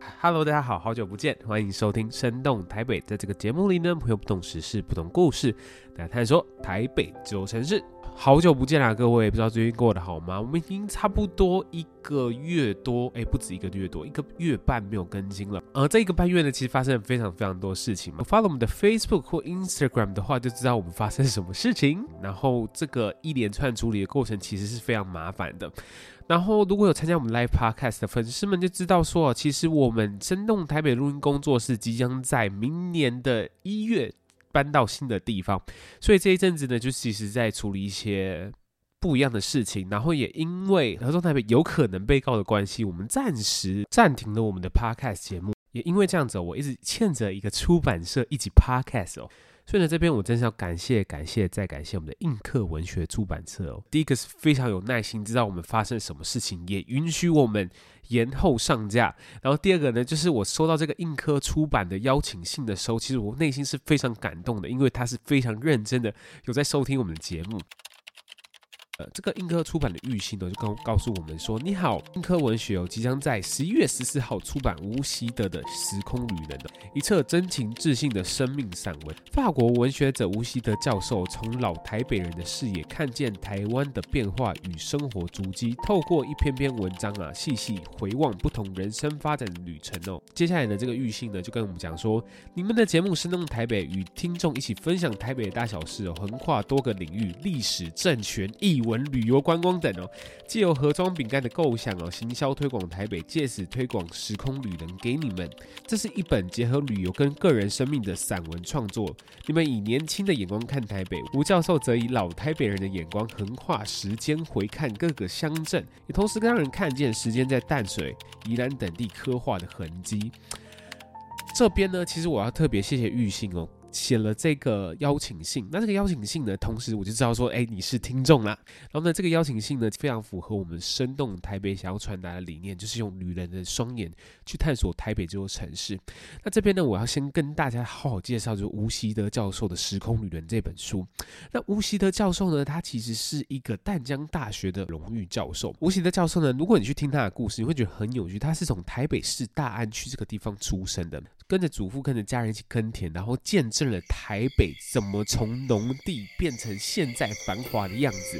Hello， 大家好，好久不见，欢迎收听《生动台北》。在这个节目里呢，会有不同时事、不同故事来探索台北这座城市。好久不见啦，各位，不知道最近过得好吗？我们已经差不多1个月多，不止1个月多，1个月半没有更新了。这1个半月呢，其实发生了非常非常多事情嘛。follow 我们的 Facebook 或 Instagram 的话，就知道我们发生什么事情。然后这个一连串处理的过程其实是非常麻烦的。然后如果有参加我们 Live Podcast 的粉丝们就知道说，其实我们生动台北录音工作室即将在明年的1月搬到新的地方，所以这一阵子呢，就其实在处理一些不一样的事情，然后也因为合众台北有可能被告的关系，我们暂时暂停了我们的 Podcast 节目。也因为这样子我一直欠着一个出版社一起 Podcast 所以呢，这边我真是要感谢再感谢我们的印刻文学出版社第一个是非常有耐心，知道我们发生什么事情，也允许我们延后上架。然后第二个呢，就是我收到这个印刻出版的邀请信的时候，其实我内心是非常感动的，因为他是非常认真的有在收听我们的节目。这个印刻出版的玉信呢，就告诉我们说：你好，印刻文学即将在11月14号出版吴习德的《时空旅人》一册真情至性的生命散文。法国文学者吴习德教授从老台北人的视野看见台湾的变化与生活足迹，透过一篇篇文章细细回望不同人生发展的旅程接下来呢，这个玉信呢就跟我们讲说，你们的节目《生动台北》与听众一起分享台北的大小事横跨多个领域，历史、政权、艺文、旅游观光等藉由盒装饼干的构想行销推广台北，借此推广时空旅人给你们。这是一本结合旅游跟个人生命的散文创作。你们以年轻的眼光看台北，吴教授则以老台北人的眼光横跨时间回看各个乡镇，也同时让人看见时间在淡水、宜兰等地刻画的痕迹。这边呢，其实我要特别谢谢玉信写了这个邀请信。那这个邀请信呢，同时我就知道说，你是听众啦。然后呢，这个邀请信呢，非常符合我们生动台北想要传达的理念，就是用旅人的双眼去探索台北这座城市。那这边呢，我要先跟大家好好介绍，就是吴习德教授的《时空旅人》这本书。那吴习德教授呢，他其实是一个淡江大学的荣誉教授。吴习德教授呢，如果你去听他的故事，你会觉得很有趣。他是从台北市大安区这个地方出生的，跟着祖父跟着家人一起耕田，然后见证了台北怎么从农地变成现在繁华的样子。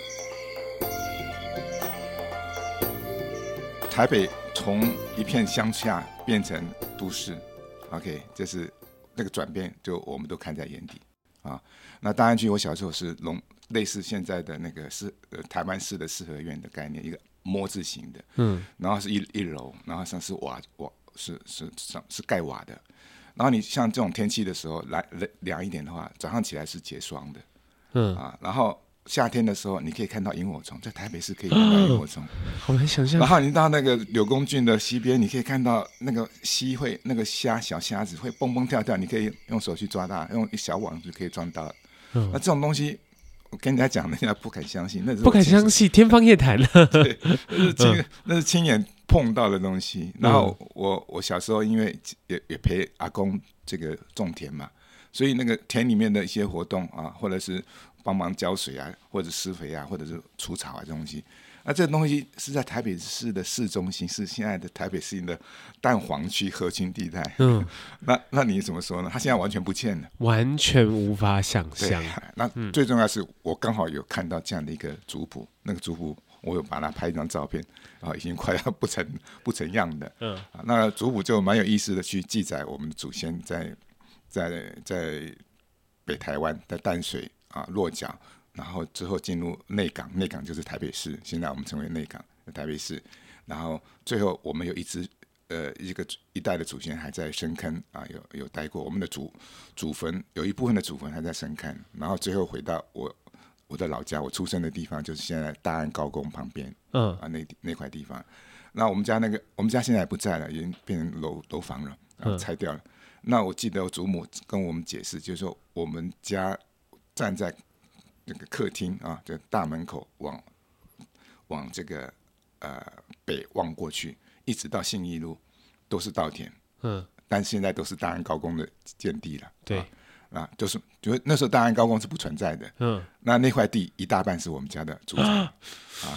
台北从一片乡下变成都市 ，OK， 这是那个转变，就我们都看在眼底啊。那大安区我小时候是类似现在的那个台湾市的四合院的概念，一个摸字形的，然后是一楼，然后上是瓦是盖瓦的。然后你像这种天气的时候凉一点的话，早上起来是结霜的，然后夏天的时候你可以看到萤火虫，在台北市可以看到萤火虫， 好难想象。 然后你到那个柳公郡的西边，你可以看到那个溪会那个小虾子会蹦蹦跳跳，你可以用手去抓它，用一小网就可以抓到。那这种东西我跟人家讲，人家不敢相信，不敢相信，天方夜谭了。 对，那是亲眼碰到的东西。然后我小时候因为也陪阿公这个种田嘛，所以那个田里面的一些活动或者是帮忙浇水或者施肥或者是除草这东西，那这个东西是在台北市的市中心，是现在的台北市的蛋黄区核心地带。那你怎么说呢？它现在完全不见了，完全无法想象。 那最重要是我刚好有看到这样的一个族谱，那个族谱我有把它拍一张照片，已经快要不成样的。那族谱就蛮有意思的，去记载我们的祖先在北台湾的淡水落脚，然后之后进入内港，内港就是台北市，现在我们称为内港的台北市。然后最后我们有一代的祖先还在深坑有待过，我们的祖坟有一部分的祖坟还在深坑，然后最后回到我的老家，我出生的地方就是现在大安高工旁边，那块地方。那我们家现在不在了，已经变成楼房了，拆掉了。那我记得我祖母跟我们解释，就是说我们家站在那个客厅这大门口往这个北望过去，一直到信义路都是稻田，但现在都是大安高工的建地了。 对。 就是那时候大安高工是不存在的，那块地一大半是我们家的祖产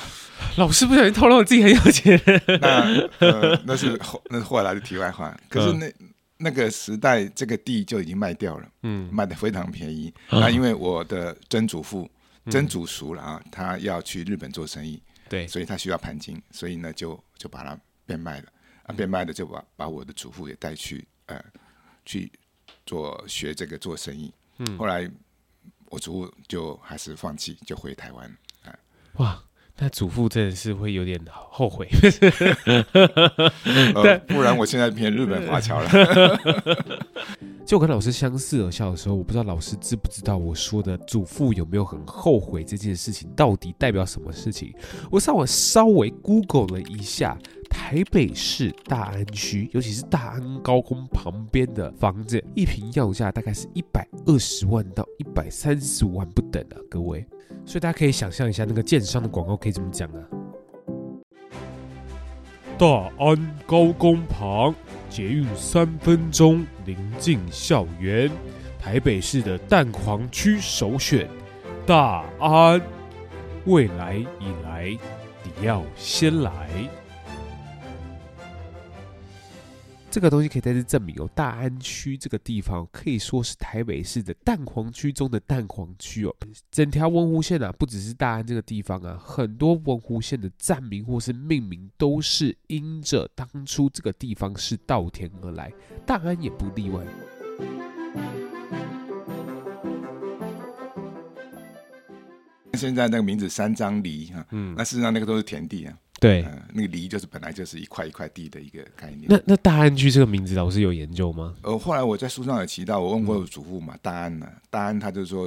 老师不小心透露自己很有钱。 那是后来的题外话。可是那个时代，这个地就已经卖掉了，卖得非常便宜。那因为我的曾祖父、曾祖叔了啊，他要去日本做生意， 对， 所以他需要盘金，所以呢就把它变卖了。变卖了就把我的祖父也带去去学这个做生意。后来我祖父就还是放弃，就回台湾。 哇，那祖父真的是会有点后悔。 不然我现在变日本华侨了。 就我跟老师相视而笑的时候，我不知道老师知不知道我说的祖父有没有很后悔这件事情到底代表什么事情。我上网稍微 Google 了一下，台北市大安区，尤其是大安高工旁边的房子，一坪要价大概是120万到135万不等啊，各位。所以大家可以想象一下，那个建商的广告可以怎么讲啊？大安高工旁，捷运3分钟，临近校园，台北市的蛋黄区首选，大安。未来以来，你要先来。这个东西可以再次证明哦，大安区这个地方可以说是台北市的蛋黄区中的蛋黄区哦。整条文湖线啊，不只是大安这个地方啊，很多文湖线的站名或是命名都是因着当初这个地方是稻田而来，大安也不例外。 现在那个名字三张犁哈，那事实上那个都是田地啊。 对， 那个犁就是本来就是一块一块地的一个概念。 那大安区这个名字老师有研究吗？ 后来我在书上有提到，我问过我祖父嘛，大安呢，大安他就说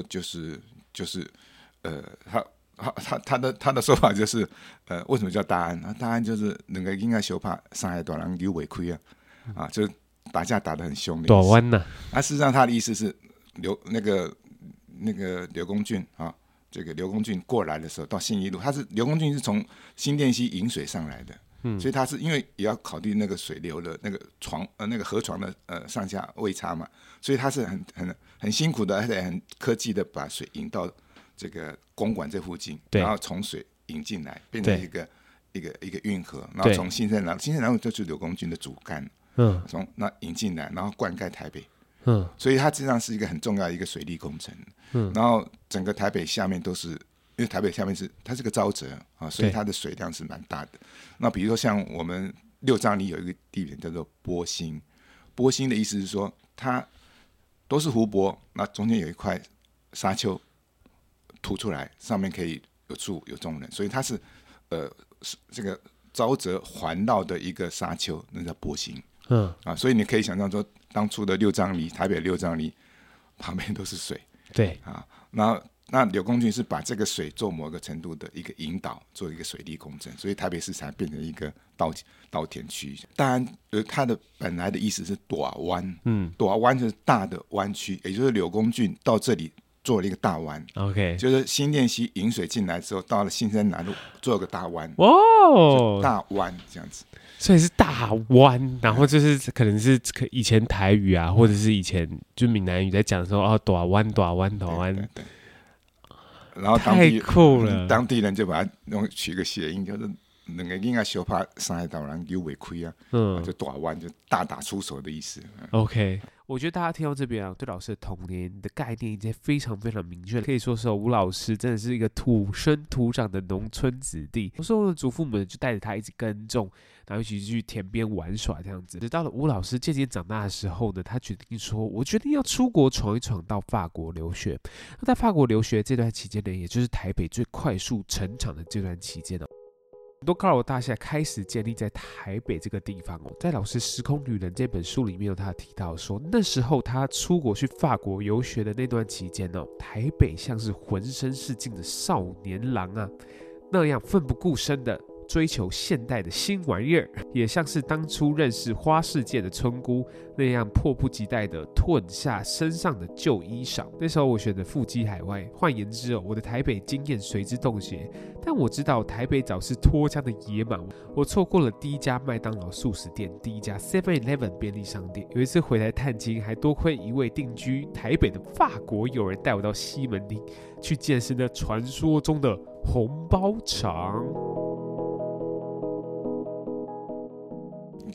他的说法就是，为什么叫大安？大安就是两个应该相拍，三个大人有违亏啊，就是打架打得很凶的意思。 大湾呐， 事实上他的意思是那个刘公俊啊。这个刘公俊过来的时候，到信义路，刘公俊是从新店溪引水上来的，所以他是因为也要考虑那个水流的那个那个河床的上下位差嘛，所以他是很辛苦的，而且很科技的把水引到这个公馆这附近，然后从水引进来，变成一个运河，然后从新生南路就是刘公俊的主干，从那引进来，然后灌溉台北。所以它实际上是一个很重要的一个水利工程。然后整个台北下面都是，因为台北下面它是个沼泽啊，所以它的水量是蛮大的。那比如说像我们六张犁有一个地点叫做波心，波心的意思是说它都是湖泊，那中间有一块沙丘凸出来，上面可以有住有种人，所以它是这个沼泽环绕的一个沙丘，那叫波心。所以你可以想象说，当初的六张犁，台北六张犁旁边都是水， 对啊，那刘公俊是把这个水做某个程度的一个引导，做一个水利工程，所以台北市才变成一个稻田区。当然，它的本来的意思是大湾，大湾就是大的湾区，也就是刘公俊到这里做了一个大湾 ，OK， 就是新店溪引水进来之后，到了新生南路做了个大湾， 哇， 大湾这样子。 所以是大湾，然后就是可能是以前台语啊，或者是以前就闽南语在讲的时候，哦，大湾，对， 然后太酷了， 当地人就把它取个谐音，就是两个应该小怕三个大人有违亏啊，就大湾就大打出手的意思。 OK。我觉得大家听到这边啊，对老师的童年的概念已经非常非常明确了。可以说是吴老师真的是一个土生土长的农村子弟。有时候祖父母就带着他一直耕种，然后一起去田边玩耍这样子。直到了吴老师渐渐长大的时候呢，他决定说：“我决定要出国闯一闯，到法国留学。”那在法国留学这段期间呢，也就是台北最快速成长的这段期间呢。很多高楼大厦开始建立在台北这个地方哦。在老师《时空旅人》这本书里面有他提到说，那时候他出国去法国游学的那段期间哦，台北像是浑身是劲的少年郎啊，那样奋不顾身的追求现代的新玩意儿，也像是当初认识花世界的村姑那样迫不及待地褪下身上的旧衣裳。那时候我选择赴基海外，换言之我的台北经验随之冻结。但我知道台北早是脱缰的野马，我错过了第一家麦当劳速食店，第一家 7-Eleven 便利商店。有一次回来探亲，还多亏一位定居台北的法国友人带我到西门町去见识那传说中的红包场。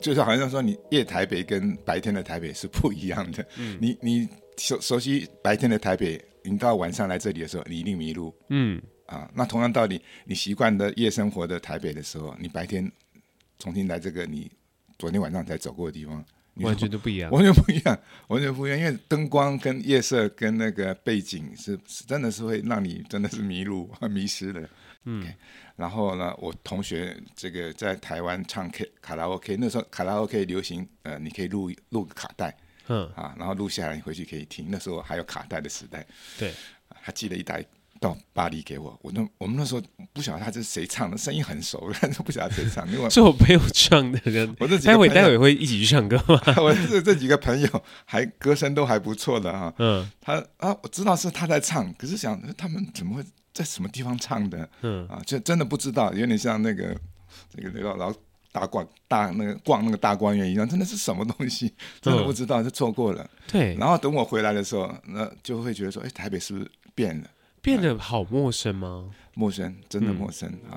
就是好像说你夜台北跟白天的台北是不一样的。你熟悉白天的台北，你到晚上来这里的时候，你一定迷路。那同样道理，你习惯的夜生活的台北的时候，你白天重新来这个你昨天晚上才走过的地方， 完全都不一样， 完全不一样，完全不一样。因为灯光跟夜色跟那个背景是真的是会让你真的是迷路迷失的。然后呢，我同学这个在台湾唱卡拉 OK， 那时候卡拉 OK 流行，你可以录个卡带，然后录下来你回去可以听。那时候还有卡带的时代， 对， 他寄了一袋到巴黎给我。我们那时候不晓得他这是谁唱的，声音很熟，但是不晓得谁唱。因为是我朋友唱的人。待会会一起去唱歌吗？ 我这几个朋友歌声都还不错的哈。我知道是他在唱，可是想他们怎么会在什么地方唱的？就真的不知道，有点像那个老逛那个大观园一样，真的是什么东西，真的不知道，就错过了。 对。 然后等我回来的时候，那就会觉得说，台北是不是变了？ 变得好陌生吗？ 陌生，真的陌生啊。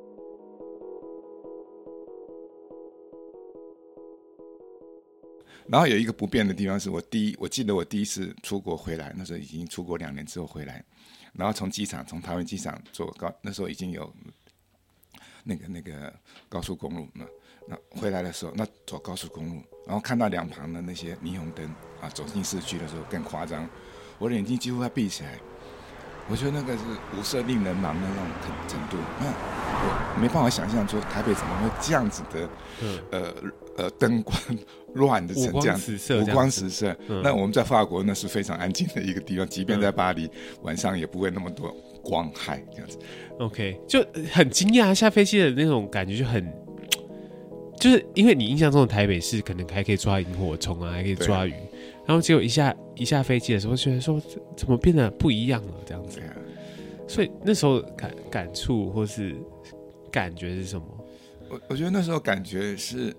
然后有一个不变的地方是我记得我第一次出国回来，那时候已经出国2年之后回来，然后从桃园机场那时候已经有那个高速公路嘛。那回来的时候，那走高速公路，然后看到两旁的那些霓虹灯走进市区的时候更夸张，我的眼睛几乎要闭起来。我觉得那个是无色令人盲的那种程度，那我没办法想象说台北怎么会这样子的，灯光乱的成这样，五光十色。那我们在法国那是非常安静的一个地方，即便在巴黎，晚上也不会那么多光害这样子。 OK， 就很惊讶，下飞机的那种感觉就是因为你印象中的台北市可能还可以抓萤火虫还可以抓鱼。然后结果一下飞机的时候，觉得说怎么变得不一样了这样子。所以那时候感触或是感觉是什么？ 我觉得那时候感觉是，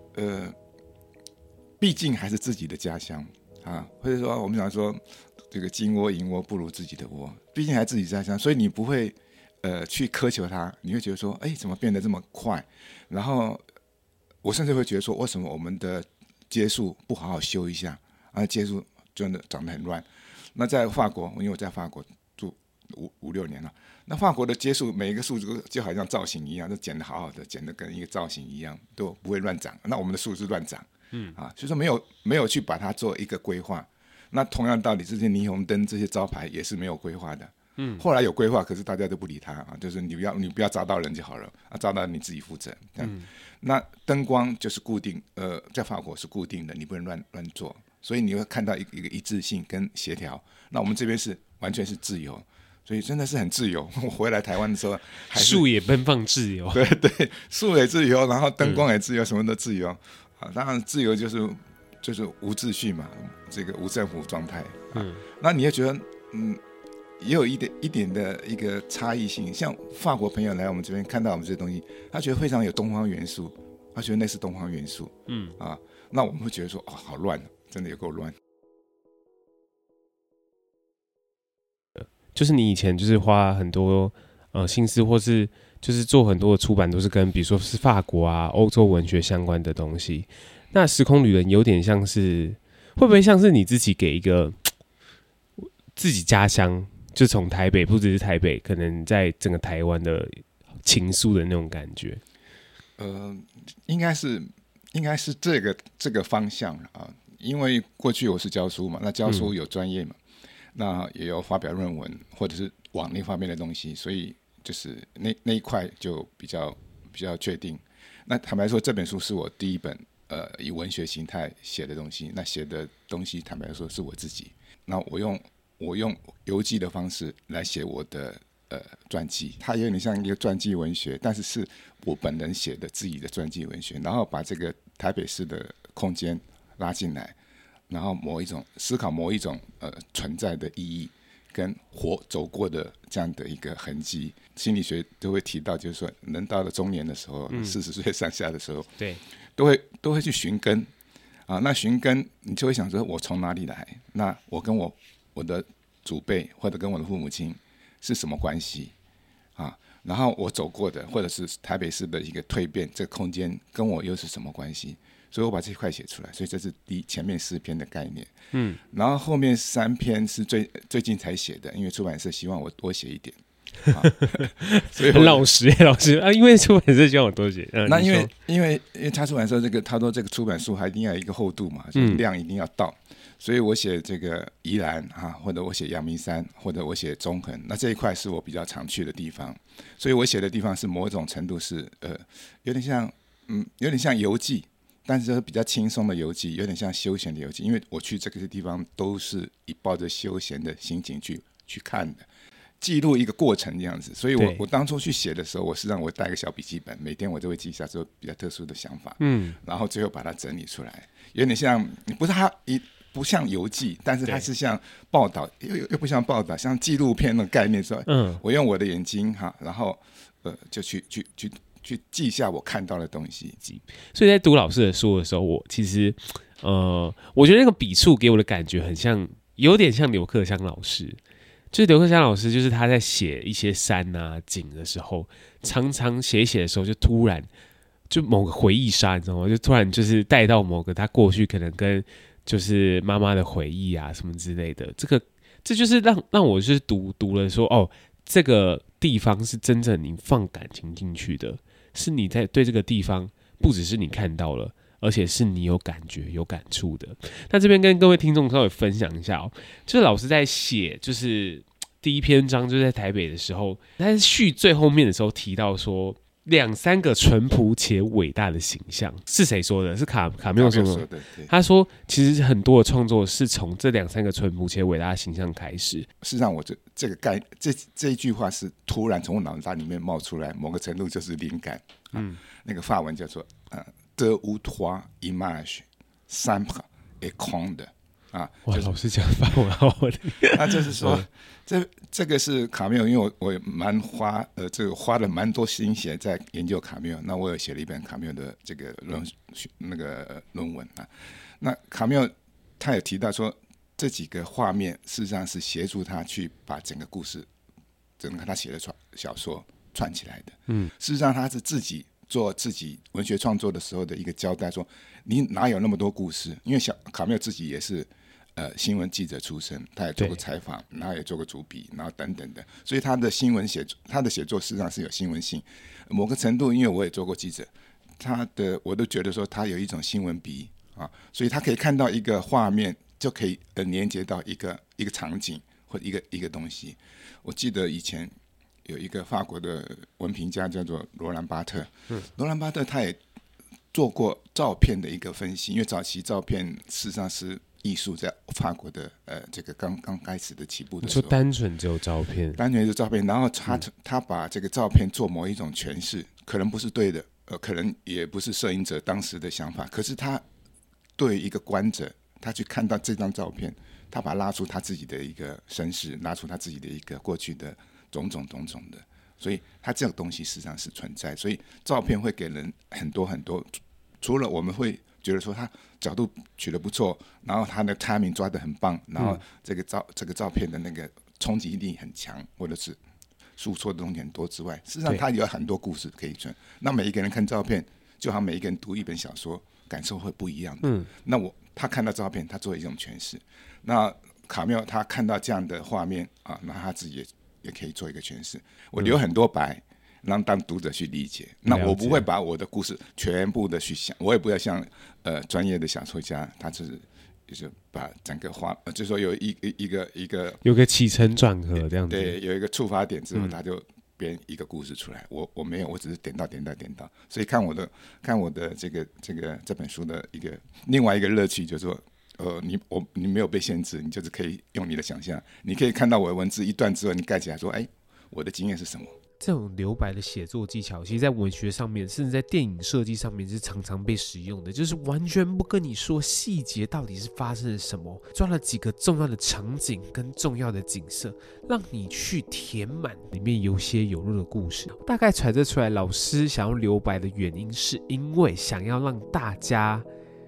毕竟还是自己的家乡或者说我们讲说这个金窝银窝不如自己的窝，毕竟还是自己的家乡，所以你不会去苛求它，你会觉得说，怎么变得这么快？然后我甚至会觉得说，为什么我们的街树不好好修一下？街树真的长得很乱。那在法国，因为我在法国住5-6年了，那法国的街树每一个树就好像造型一样，都剪得好好的，剪得跟一个造型一样，都不会乱长。那我们的树是乱长，所以说没有去把它做一个规划。那同样道理，这些霓虹灯、这些招牌也是没有规划的。后来有规划，可是大家都不理它就是你不要招到人就好了招到人你自己负责。那灯光就是固定，在法国是固定的，你不能乱做。所以你会看到一个一致性跟协调。那我们这边是完全是自由，所以真的是很自由。我回来台湾的时候， 树也奔放自由， 对，树也自由，然后灯光也自由，什么都自由当然自由就是无秩序嘛，这个无政府状态那你也觉得也有一点的一个差异性。像法国朋友来我们这边看到我们这些东西，他觉得非常有东方元素，他觉得那是东方元素那我们会觉得说好乱，真的有够乱。 就是你以前就是花很多心思，或是就是做很多的出版，都是跟比如说是法国欧洲文学相关的东西。那时空旅人有点像是，会不会像是你自己给一个自己家乡，就从台北，不只是台北，可能在整个台湾的情愫的那种感觉？ 应该是这个方向因为过去我是教书嘛，那教书有专业嘛，那也有发表论文或者是往那方面的东西，所以就是那一块就比较确定。那坦白说，这本书是我第一本以文学形态写的东西，那写的东西坦白说是我自己。那我用游记的方式来写我的传记，它有点像一个传记文学，但是是我本人写的自己的传记文学，然后把这个台北市的空间拉进来，然后思考某一种存在的意义跟走过的这样的一个痕迹。心理学都会提到，就是说人到了中年的时候，40岁上下的时候， 对， 都会去寻根那寻根你就会想说我从哪里来，那我跟我的祖辈或者跟我的父母亲是什么关系然后我走过的，或者是台北市的一个蜕变，这个空间跟我又是什么关系？所以我把这块写出来，所以这是前面4篇的概念，然后后面3篇是最近才写的，因为出版社希望我多写一点， 所以很老实啊，因为出版社希望我多写， 那因为他出版社他说这个出版书还一定要有一个厚度嘛，量一定要到。所以我写这个宜兰或者我写阳明山，或者我写中横，那这一块是我比较常去的地方，所以我写的地方是某种程度是有点像游记，但是比较轻松的游记，有点像休闲的游记，因为我去这个地方都是以抱着休闲的心情去看的，记录一个过程这样子。所以我当初去写的时候，我是让我带个小笔记本，每天我就会记下这比较特殊的想法，然后最后把它整理出来，有点像不像游记，但是它是像报道，又不像报道，像纪录片的概念说，我用我的眼睛然后就去记下我看到的东西。 所以在读老师的书的时候，我其实我觉得那个笔触给我的感觉很像，有点像刘克襄老师。就是刘克襄老师，就是他在写一些山啊景的时候，常常写一写的时候，就突然就某个回忆杀，你知道吗？就突然就是带到某个他过去可能跟就是妈妈的回忆啊什么之类的，这就是让我就是读了说，这个地方是真正你放感情进去的，是你在对这个地方不只是你看到了，而且是你有感觉有感触的。那这边跟各位听众稍微分享一下就是老师在写就是第一篇章就在台北的时候，他在序最后面的时候提到说2-3个淳朴且伟大的形象，是谁说的？是卡缪说的。他说，其实很多的创作是从这2-3个淳朴且伟大的形象开始。 事实上，我这一句话是突然从我脑袋里面冒出来，某个程度就是灵感。那个法文叫做deux ou trois images simples et grandes。 哇，老师讲法文好厉害。 那就是说，这个是卡缪，因为我花了蛮多心血在研究卡缪。那我有写了一本卡缪的这个论文啊。那卡缪他有提到说，这几个画面事实上是协助他去把整个故事，整个他写的小说串起来的。事实上他是自己做自己文学创作的时候的一个交代，说你哪有那么多故事？因为卡缪自己也是新闻记者出身，他也做过采访，然后也做过主笔，然后等等的，所以他的写作实际上是有新闻性。某个程度，因为我也做过记者，我都觉得说他有一种新闻鼻所以他可以看到一个画面，就可以连接到一个场景或者一个东西。我记得以前有一个法国的文评家叫做罗兰巴特，罗兰巴特他也做过照片的一个分析，因为早期照片事实上是艺术在法国的这个刚开始的起步的时候， 就单纯只有照片， 然后他把这个照片做某一种诠释，可能不是对的，可能也不是摄影者当时的想法，可是他对一个观者，他去看到这张照片，他把它拉出他自己的一个身世，拉出他自己的一个过去的种种的，所以他这个东西实际上是存在，所以照片会给人很多很多，除了我们会觉得说他角度取得不错，然后他的 timing 抓得很棒，然后这个照片的那个冲击力很强，或者是诉说的东西很多之外，事实上他有很多故事可以传。那每一个人看照片，就好像每一个人读一本小说，感受会不一样的。那他看到照片，他做一种诠释。那卡缪他看到这样的画面那他自己也可以做一个诠释。我留很多白。让当读者去理解，那我不会把我的故事全部的去想，我也不要像专业的小说家，他就是把整个就是说有一个有个起承转合这样子， 对，有一个触发点之后，他就编一个故事出来。我没有，我只是点到，所以看我的这本书的另外一个乐趣就是说。你没有被限制，你就是可以用你的想象，你可以看到我的文字一段之后，你盖起来说，我的经验是什么？ 这种留白的写作技巧，其实在文学上面，甚至在电影设计上面是常常被使用的，就是完全不跟你说细节到底是发生了什么，抓了几个重要的场景跟重要的景色，让你去填满里面有血有肉的故事。大概揣测出来，老师想要留白的原因，是因为想要让大家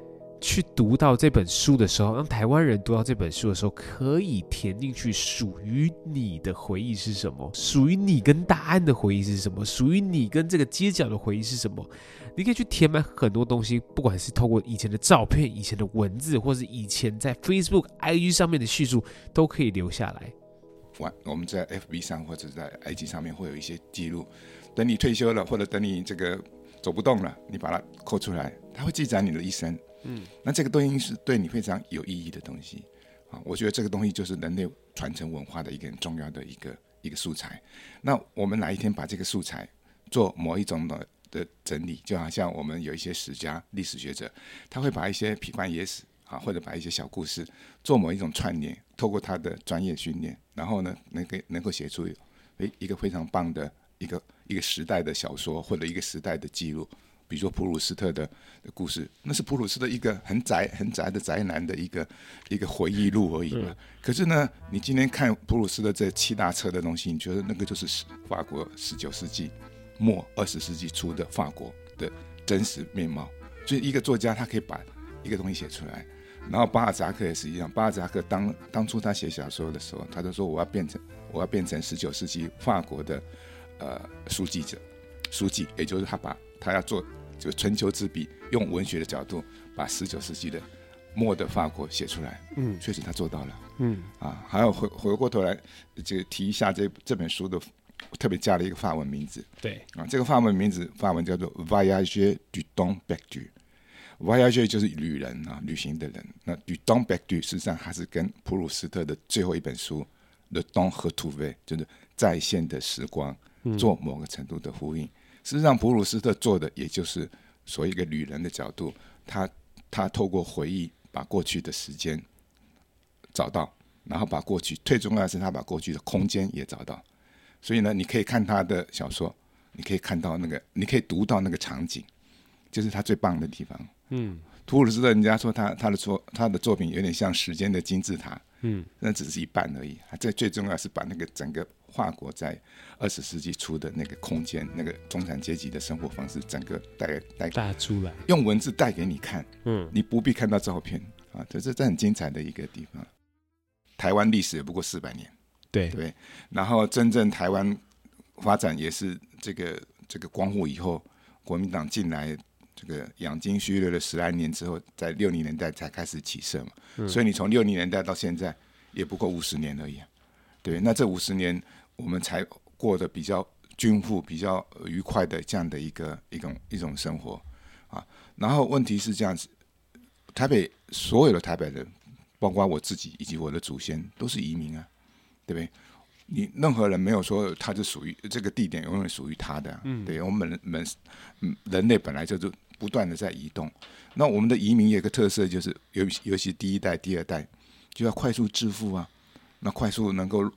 去读到这本书的时候，让台湾人读到这本书的时候，可以填进去属于你的回忆是什么，属于你跟大安的回忆是什么，属于你跟这个街角的回忆是什么。你可以去填满很多东西，不管是透过以前的照片、以前的文字，或是以前在 Facebook、IG 上面的叙述，都可以留下来。 我们在 FB 上或者在 IG 上面会有一些记录，等你退休了，或者等你这个走不动了，你把它抠出来，它会记载你的一生。那这个东西是对你非常有意义的东西我觉得这个东西就是人类传承文化的一个很重要的一个素材。那我们哪一天把这个素材做某一种的整理，就好像我们有一些史家、历史学者，他会把一些痞官野史或者把一些小故事做某一种串联，透过他的专业训练，然后呢能够写出一个非常棒的一个时代的小说，或者一个时代的记录。比如说普鲁斯特的故事，那是普鲁斯特一个很宅的宅男的一个回忆录而已嘛。可是呢，你今天看普鲁斯特这7大册的东西，你觉得那个就是法国19世纪末20世纪初的法国的真实面貌。所以一个作家他可以把一个东西写出来。然后巴尔扎克也是一样，巴尔扎克当初他写小说的时候，他就说我要变成19世纪法国的书记，也就是他要做就春秋之笔，用文学的角度把19世纪的末的法国写出来。确实他做到了。还有回过头来就提一下这本书的特别加了一个法文名字。 对这个法文叫做 Voyageurs du temps perdu。Voyageur 就是旅人旅行的人。那 du temps perdu 事实上还是跟普鲁斯特的最后一本书 Le temps retrouvé 就是再现的时光做某个程度的呼应。事实上普鲁斯特做的也就是所谓一个旅人的角度，他透过回忆把过去的时间找到，然后把过去最重要的是他把过去的空间也找到。所以呢，你可以看他的小说，你可以看到你可以读到那个场景，就是他最棒的地方。普鲁斯特人家说他的作品有点像时间的金字塔。那只是一半而已。最重要是把那个整个法国在20世纪初的那个空间，那个中产阶级的生活方式，整个带出来， 用文字带给你看。你不必看到照片这很精彩的一个地方。台湾历史也不过400年，对。然后真正台湾发展也是这个光复以后，国民党进来。这个养精蓄锐了10来年之后，在60年代才开始起色嘛。所以你从60年代到现在也不过50年而已。对，那这50年我们才过得比较均富、比较愉快的这样的一种生活然后问题是这样子，台北所有的台北人，包括我自己以及我的祖先，都是移民对不对？你任何人没有说他是属于这个地点永远属于他的。对，我们人类本来就是不断的在移动。那我们的移民有一个特色，就是尤其第一代、第二代就要快速致富那快速能够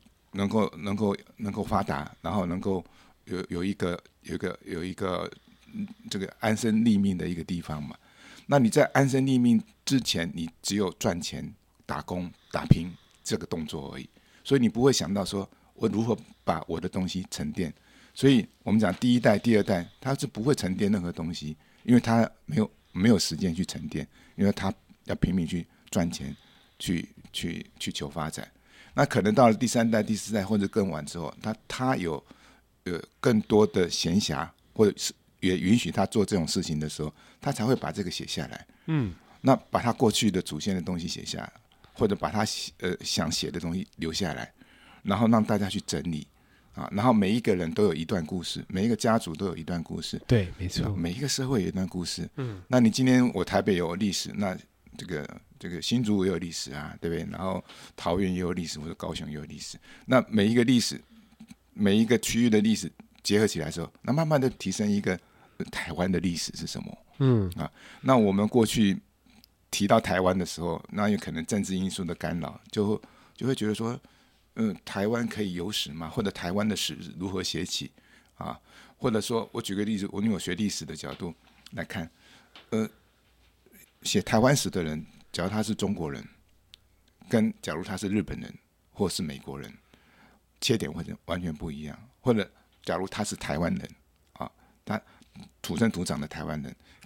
发达，然后能够有一个这个安身立命的一个地方嘛。那你在安身立命之前，你只有赚钱、打工、打拼这个动作而已。所以你不会想到说我如何把我的东西沉淀。所以我们讲第一代、第二代，他是不会沉淀任何东西，因为他没有时间去沉淀，因为他要拼命去赚钱，去求发展。那可能到了第3代、第4代或者更晚之后，他有更多的闲暇，或者是也允许他做这种事情的时候，他才会把这个写下来。那把他过去的祖先的东西写下来，或者把他想写的东西留下来，然后让大家去整理然后每一个人都有一段故事，每一个家族都有一段故事。 对，没错。 每一个社会有一段故事。那你今天我台北有历史，那这个新竹也有历史对不对？然后桃园也有历史，或者高雄也有历史。那每一个历史，每一个区域的历史结合起来的时候，那慢慢的提升一个台湾的历史是什么？那我们过去提到台湾的时候，那有可能政治因素的干扰，就会觉得说，台湾可以有史吗？或者台湾的史如何写起或者说我举个例子，因为我学历史的角度来看，写台湾史的人，假如他是中国人，跟假如他是日本人或是美国人，切点会完全不一样。或者假如他是台湾人他土生土长的台湾人，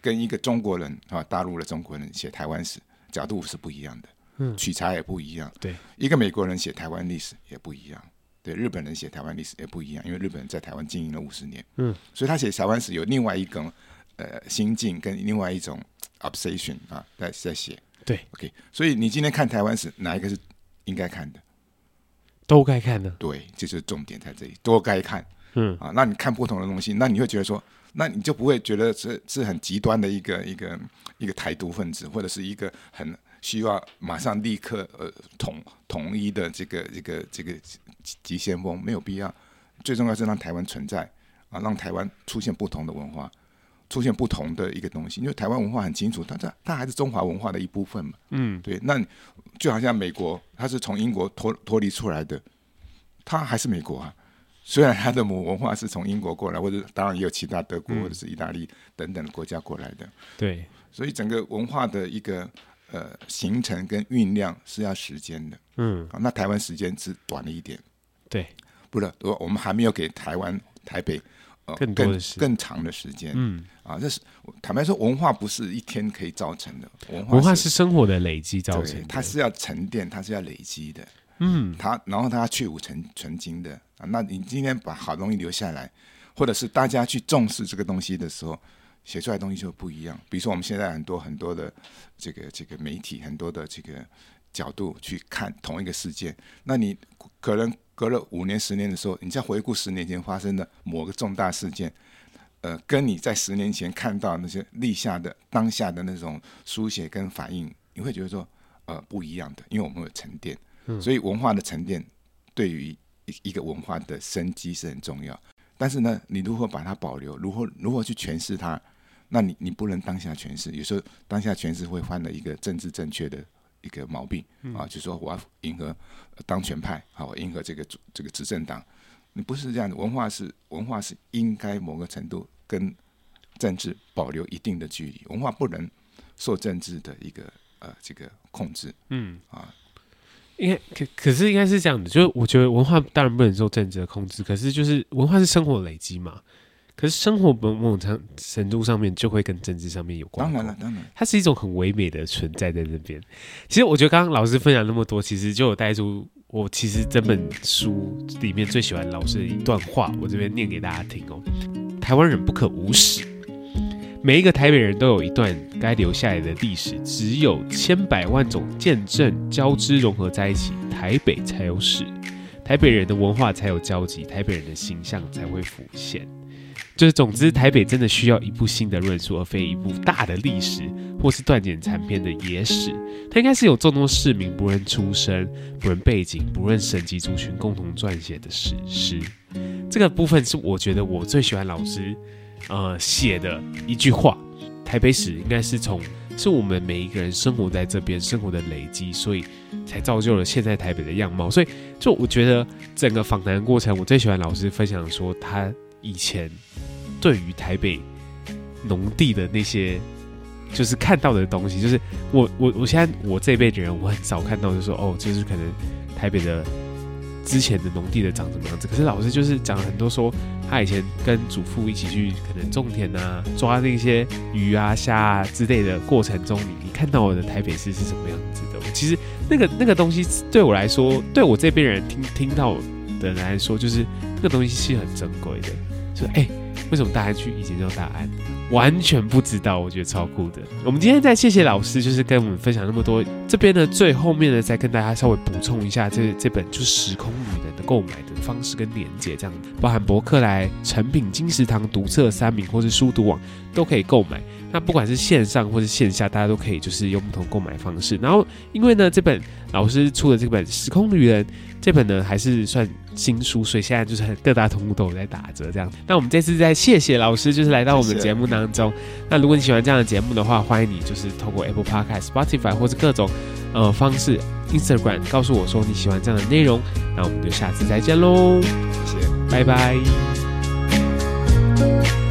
跟一个中国人大陆的中国人写台湾史角度是不一样的，取材也不一样。 对， 一个美国人写台湾历史也不一样，对，日本人写台湾历史也不一样，因为日本人在台湾经营了50年，所以他写台湾史有另外一种心境跟另外一种 obsession 在写。 对 ，OK， 所以你今天看台湾史，哪一个是应该看的？ 都该看的。 对，这就是重点在这里，都该看。那你看不同的东西，那你会觉得说，那你就不会觉得是很极端的一个台独分子，或者是一个很需要马上立刻统一的这个急先锋，没有必要。最重要是让台湾存在让台湾出现不同的文化。出现不同的一个东西，因为台湾文化很清楚，它还是中华文化的一部分嘛。对，那就好像美国，它是从英国脱离出来的，它还是美国啊。虽然它的母文化是从英国过来，或者当然也有其他德国或者是意大利等等的国家过来的。 对， 所以整个文化的一个形成跟酝酿是要时间的。那台湾时间是短了一点。对，不是，我们还没有给台北。更长的时间，这是坦白说，文化不是一天可以造成的， 文化是生活的累积造成的， 它是要沉淀，它是要累积的，然后它去无存精的那你今天把好东西留下来，或者是大家去重视这个东西的时候，写出来的东西就不一样。比如说我们现在很多的这个媒体，很多的这个角度去看同一个事件，那你可能隔了5年10年的时候，你再回顾10年前发生的某个重大事件，跟你在10年前看到那些立下的当下的那种书写跟反应，你会觉得说不一样的，因为我们有沉淀，所以文化的沉淀对于一个文化的生机是很重要。但是呢，你如何把它保留，如何去诠释它，那你不能当下诠释，有时候当下诠释会犯了一个政治正确的一个毛病就是说我要迎合当权派我迎合这个执政党，你不是这样的。文化是应该某个程度跟政治保留一定的距离，文化不能受政治的一个这个控制。 可是应该是这样的，就是我觉得文化当然不能受政治的控制，可是就是文化是生活累积嘛。可是生活某种程度上面就会跟政治上面有关。 当然， 它是一种很唯美的存在在那边。其实我觉得刚刚老师分享那么多，其实就有带出我其实整本书里面最喜欢老师的一段话，我这边念给大家听哦。台湾人不可无史，每一个台北人都有一段该留下来的历史，只有千百万种见证交织融合在一起，台北才有史，台北人的文化才有交集，台北人的形象才会浮现。就是总之，台北真的需要一部新的论述，而非一部大的历史或是断简残篇的野史。它应该是有众多市民不论出身、不论背景、不论省级族群共同撰写的史诗。这个部分是我觉得我最喜欢老师写的一句话。台北史应该是我们每一个人生活在这边生活的累积，所以才造就了现在台北的样貌。所以就我觉得整个访谈过程，我最喜欢老师分享说他以前对于台北农地的那些就是看到的东西，就是我现在我这一辈的人，我很少看到，就是说就是可能台北的之前的农地的长什么样子。可是老师就是讲了很多，说他以前跟祖父一起去可能种田啊，抓那些鱼啊、虾啊之类的过程中，你看到我的台北市是什么样子的。其实那个东西对我来说，对我这边人听到的人来说，就是那个东西是很珍贵的。就是为什么大安区以前叫大安？完全不知道，我觉得超酷的。我们今天再谢谢老师，就是跟我们分享那么多。这边呢，最后面呢，再跟大家稍微补充一下这本就是《时空旅人》的购买的方式跟连结，这样包含博客来、诚品、金石堂、读册、三民或是书读网都可以购买。那不管是线上或是线下，大家都可以就是用不同购买方式。然后因为呢，这本老师出的这本《时空旅人》这本呢还是算新书，所以现在就是各大通路都有在打折这样。那我们这次再谢谢老师，就是来到我们的节目当中。那如果你喜欢这样的节目的话，欢迎你就是透过 Apple Podcast、Spotify 或是各种方式 Instagram 告诉我说你喜欢这样的内容。那我们就下次再见喽， 谢谢， 拜拜。